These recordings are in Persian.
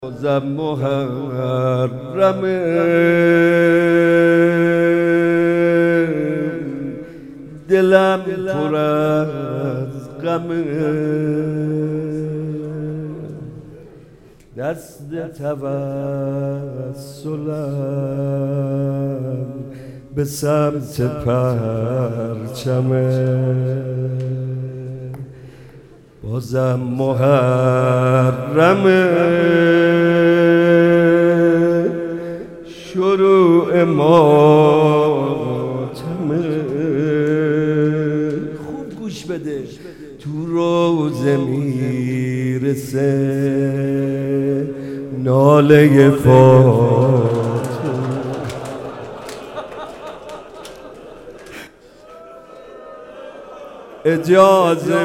بازم محرمه دلم پر از غمه دست توسلم به سمت پرچمه بازم محرمه شروع ماتمه خوب گوش بده تو روزه میرسه ناله فاطمه اجازه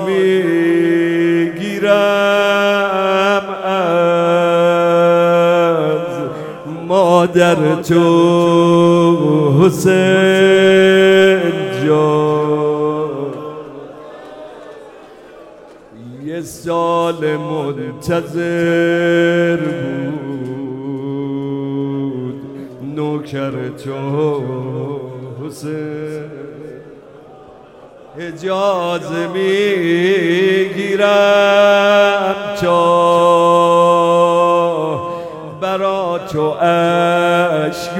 میگیرم از مادر تو حسین جان یه سال منتظر بود نوکر تو حسین اجازه میگیرم تا برا تو اشک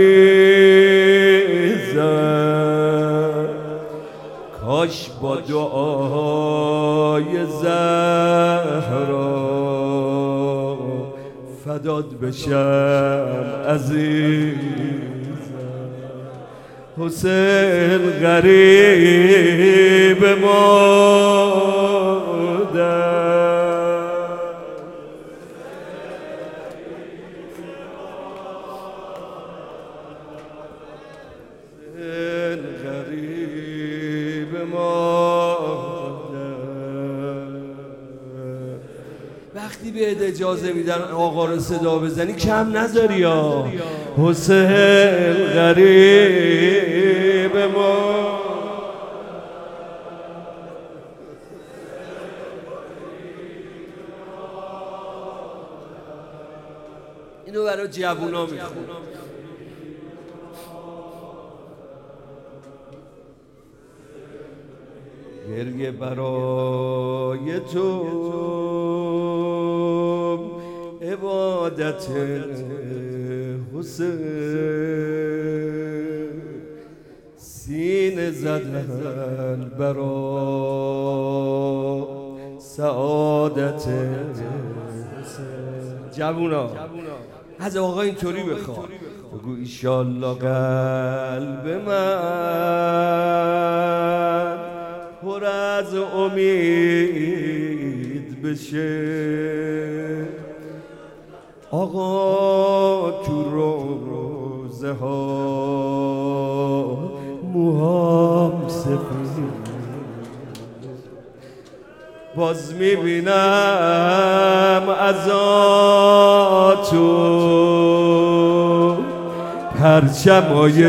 بریزم کاش با دعای زهرا فدات بشم عزیزم حسین غریب مادر حسین غریب مادر وقتی بهت اجازه میدن آقا رو صدا بزنی کم نذاری یا حسین غریب ما اینو برای جوونا میخونم گریه برای تو عبادت حسین سینه زدن برا سعادت حسین جوونا از آقا اینطوری بخواه بگو ایشالله قلب من پر از امید بشه آقا تو روزه ها موهام سفید باز میبینم ازاتو پرچمای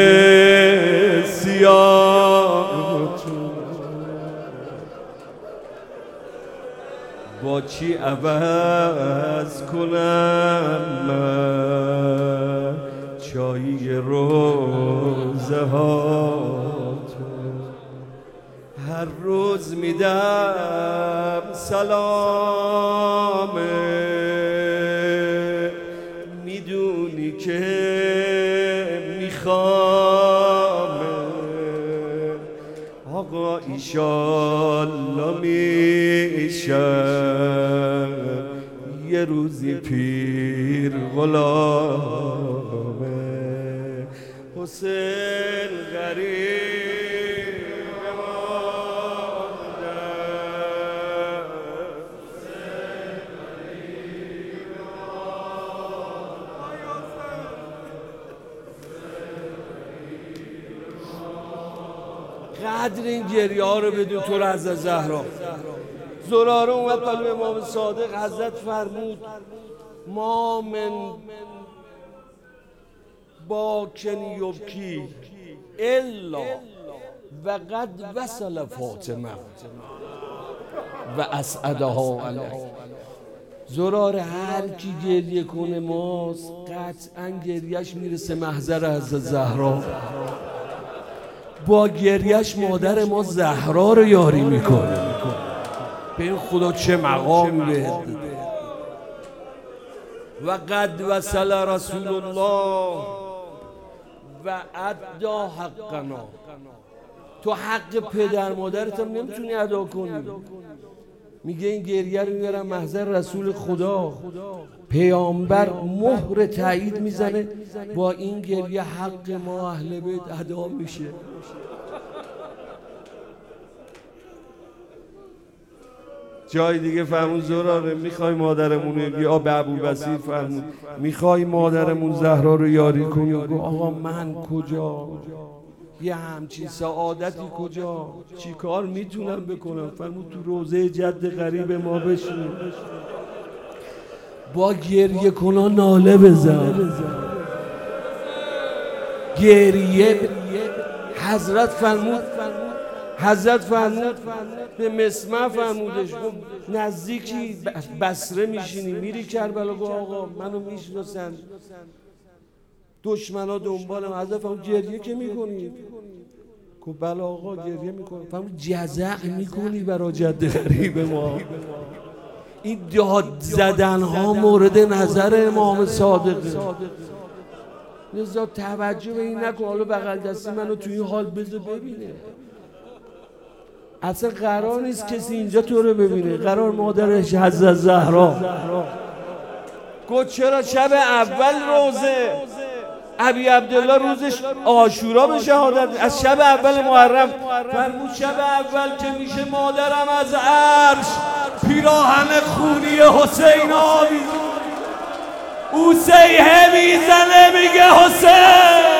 سیاه با چی عوض کنم من چایی روزه ها هر روز میدم سلام میدونی که میخوام آقا ایشالله میشم یه روزی پیر غلامه حسین غریب مادر قدر این گریه ها رو بدون تو از زهرا زراره اومد قلب امام صادق حضرت فرمود ما من باکن یبکی الا و قد وصل فاطمه و اسعدها علیه زرار هر کی گریه کنه ماست قطعا گریهش میرسه محضر حضرت زهرا. با گریهش مادر ما زهرا رو یاری میکنه. به این خدا چه مقامی بهت داده. و قد وصل رسول الله و ادا حقنا. تو حق پدر مادرت هم نمیتونی ادا کنی. میگه این گریه رو میارم محضر رسول خدا. پیامبر مهر تایید میزنه با این گریه حق ما اهل بیت ادا میشه. جای دیگه فرمون زراره میخوای مادرمون رو به ابوالبصیر فرمون میخوای مادرمون زهرا رو یاری کنی؟ آقا من کجا؟ یه همچین سعادتی کجا؟ چی کار میتونم بکنم؟ فرمون تو روضه جد غریب ما بشین، با گریه کنا ناله بزن. گریه حضرت فرمود به مسمع فرمودش نزدیکی بصره میشینی میری کربلا. گو آقا منو میشناسن دشمنا دنبالم. حضرت فرمود گریه که میکنی؟ گفت بله آقا گریه میکنم. فرمود جزع میکنی برای جد غریب ما؟ این داد زدن ها مورد نظر امام صادقه. لذا توجه به این نکن حالا بغل دستی منو توی این حال بذار ببینه. اصلا قرار نیست کسی اینجا تو رو ببینه. قرار مادرش حضرت زهرا. گفت چرا شب اول روزه ابی عبدالله روزش عاشورا به شهادت از شب اول محرم فرمود شب اول که میشه مادرم از عرش پیراهن خونی حسین آویزون او سیحه میزنه میگه حسین.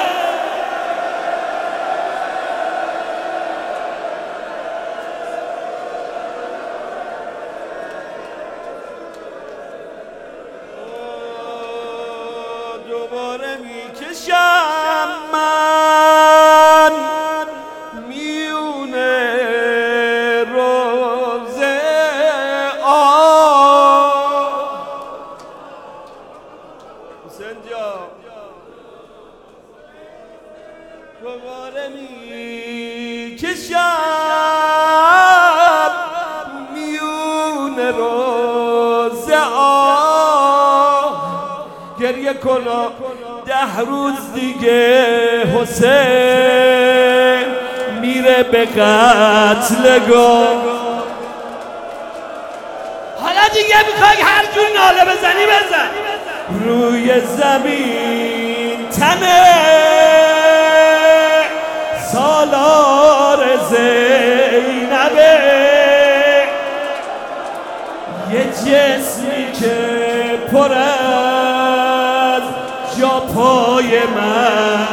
دوباره میکشم من میونه روزه حسین جان. دوباره میکشم میونه روزه گریه کنا 10 روز دیگه حسین میره به قتلگاه. حالا دیگه میخوای هر جور ناله بزنی بزن. روی زمین تنه سالار زینبه یه جسمی که پر از جا پای من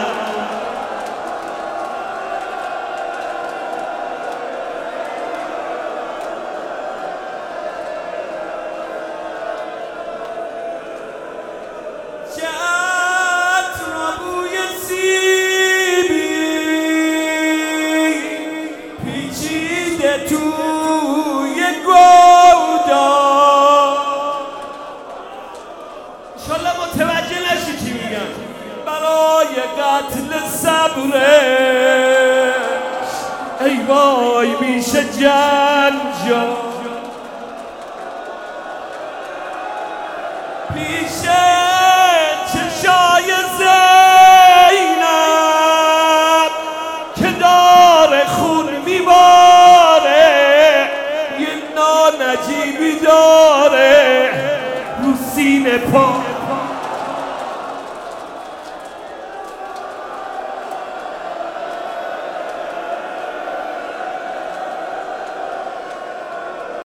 توی گودا انشالله متوجه نشی چی میگم. برای قتل صبرش ای وای میشه جنجال پیش چشای زینب که داره خون میباره یه نجیبی داره رو سینه پا